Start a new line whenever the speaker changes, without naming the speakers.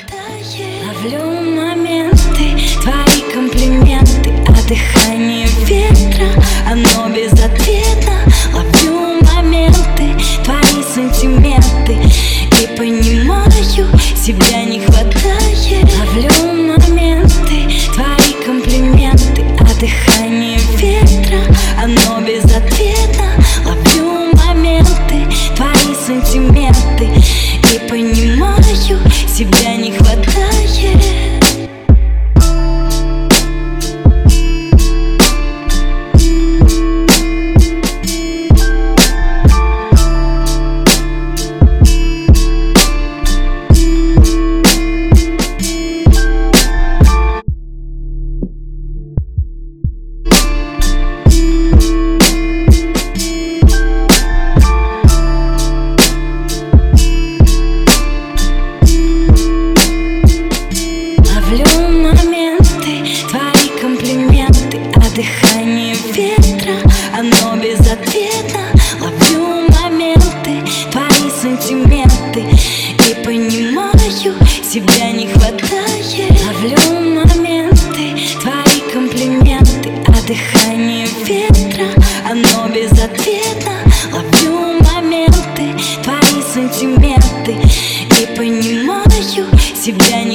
хватает. Ловлю моменты, твои комплименты, а дыхание ветра, оно безответно. Ловлю моменты, твои сантиметры, и понимаю, себя не хватает. Ловлю моменты, твои комплименты, а дыхание ветра, оно безответно. Ловлю моменты, твои сантиметры, и понимаю, себя не хватает. Дыхание ветра, оно безответно. Ловлю моменты, твои сантиметры, и понимаю, себя не хватает. Ловлю моменты, твои комплименты, а дыхание ветра, оно безответно. Ловлю моменты, твои сантиметры, и понимаю, себя